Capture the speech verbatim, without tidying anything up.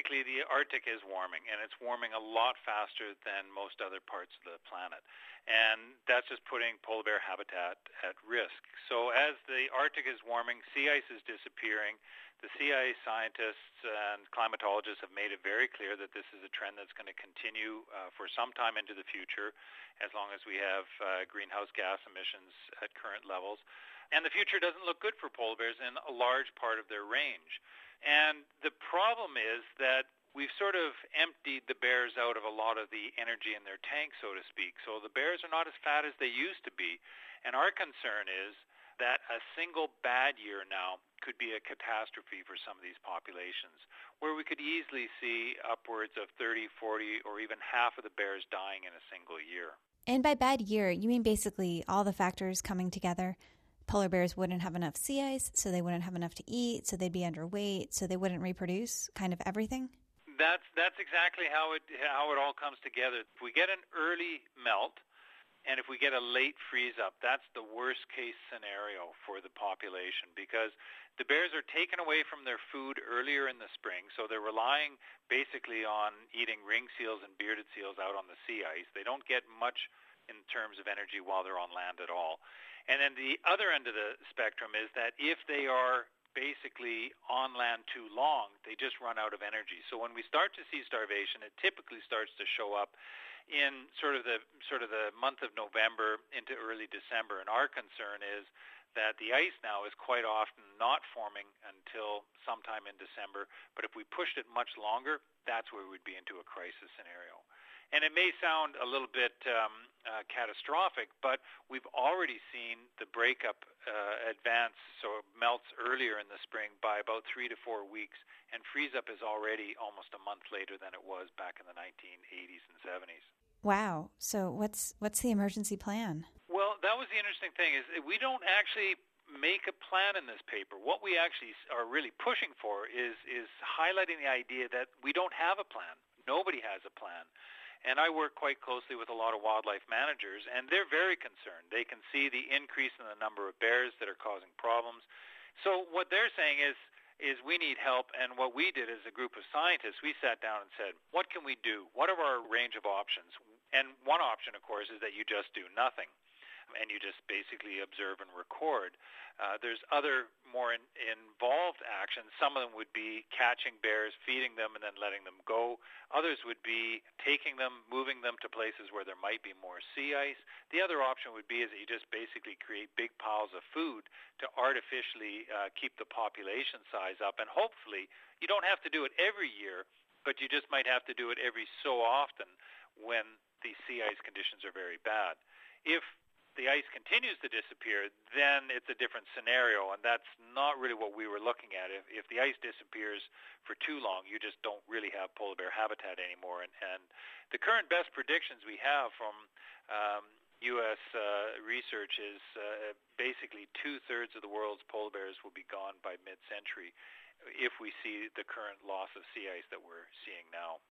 basically the Arctic is warming, and it's warming a lot faster than most other parts of the planet. And that's just putting polar bear habitat at risk. So as the Arctic is warming, sea ice is disappearing. The sea ice scientists and climatologists have made it very clear that this is a trend that's going to continue uh, for some time into the future, as long as we have uh, greenhouse gas emissions at current levels. And the future doesn't look good for polar bears in a large part of their range. And the problem is that we've sort of emptied the bears out of a lot of the energy in their tank, so to speak. So the bears are not as fat as they used to be. And our concern is that a single bad year now could be a catastrophe for some of these populations, where we could easily see upwards of thirty, forty, or even half of the bears dying in a single year. And by bad year, you mean basically all the factors coming together? Polar bears wouldn't have enough sea ice, so they wouldn't have enough to eat, so they'd be underweight, so they wouldn't reproduce, kind of everything? That's that's exactly how it how it all comes together. If we get an early melt, and if we get a late freeze up, that's the worst case scenario for the population, because the bears are taken away from their food earlier in the spring, so they're relying basically on eating ring seals and bearded seals out on the sea ice. They don't get much in terms of energy while they're on land at all. And then the other end of the spectrum is that if they are basically on land too long, they just run out of energy. So when we start to see starvation, it typically starts to show up in sort of the sort of the month of November into early December. And our concern is that the ice now is quite often not forming until sometime in December. But if we pushed it much longer, that's where we'd be into a crisis scenario. And it may sound a little bit um, uh, catastrophic, but we've already seen the breakup uh, advance, so it melts earlier in the spring by about three to four weeks, and freeze up is already almost a month later than it was back in the nineteen eighties and seventies. Wow. So what's what's the emergency plan? Well, that was the interesting thing, is we don't actually make a plan in this paper. What we actually are really pushing for is is highlighting the idea that we don't have a plan. Nobody has a plan. And I work quite closely with a lot of wildlife managers, and they're very concerned. They can see the increase in the number of bears that are causing problems. So what they're saying is, is we need help, and what we did as a group of scientists, we sat down and said, what can we do? What are our range of options? And one option, of course, is that you just do nothing, and you just basically observe and record. Uh, there's other more in, involved actions. Some of them would be catching bears, feeding them, and then letting them go. Others would be taking them, moving them to places where there might be more sea ice. The other option would be is that you just basically create big piles of food to artificially uh, keep the population size up. And hopefully you don't have to do it every year, but you just might have to do it every so often when the sea ice conditions are very bad. If the ice continues to disappear, then it's a different scenario, and that's not really what we were looking at. If, if the ice disappears for too long, you just don't really have polar bear habitat anymore. And, and the current best predictions we have from um, U S uh, research is uh, basically two-thirds of the world's polar bears will be gone by mid-century if we see the current loss of sea ice that we're seeing now.